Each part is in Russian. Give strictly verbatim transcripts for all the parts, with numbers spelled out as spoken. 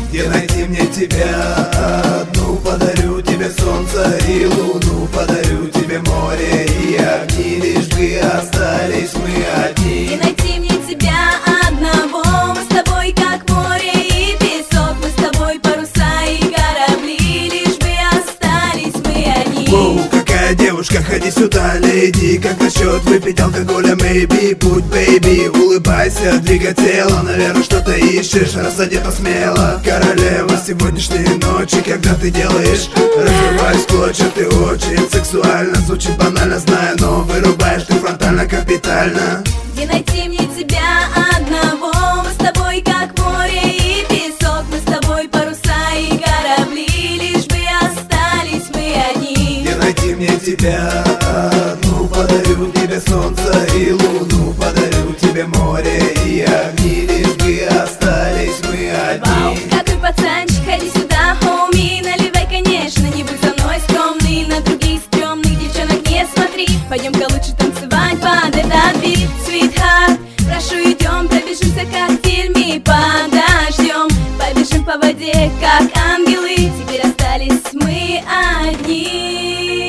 Где найти мне тебя одну? Подарю тебе солнце и луну, подарю тебе море и огни, лишь бы остались мы одни. Где найти мне тебя одного? Мы с тобой как море и песок, мы с тобой паруса и корабли, лишь бы остались мы одни. Воу, какая девушка, ходи сюда, леди. Как насчет выпить алкоголя, maybe? Будь бэйби, улыбайся, двигай тело. Наверное, что-то ищешь, раз одета смело. Королева сегодняшней ночи, когда ты делаешь, разрываешь клочья. Ты очень сексуально, звучит банально, знаю, но вырубаешь ты фронтально, капитально. Где найти мне тебя одного? Мы с тобой как море и песок, мы с тобой паруса и корабли, лишь бы остались мы одни. Где найти мне тебя одну? Подарю тебе солнце и луну, подарю тебе море и огни, лишь бы остались мы Вау, одни. какой пацанчик, ходи сюда, хоуми, наливай, конечно, не будь со мной скромный, на других стрёмных девчонок не смотри. Пойдем-ка лучше танцевать под этот бит, sweetheart. Прошу, идем, пробежимся, как в фильме, подождем, побежим по воде, как ангелы, теперь остались мы одни.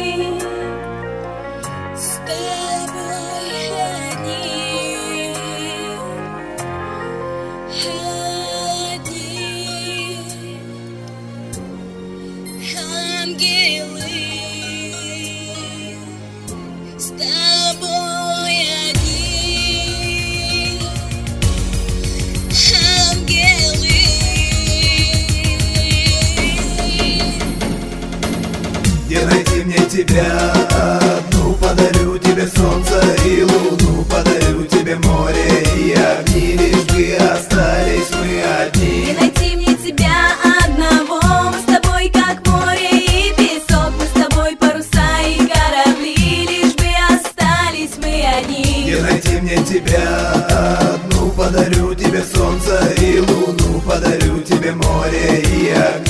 С тобой одни, одни, ангелы. С тобой одни, ангелы. Где найти мне тебя одну? Подарю тебе солнце и луну, подарю тебе море и огни, лишь бы остались мы одни. Где найти мне тебя одного? Мы с тобой как море и песок, мы с тобой паруса и корабли, лишь бы остались мы одни. Где найти мне тебя одну? Подарю тебе солнце и луну, подарю тебе море и огни.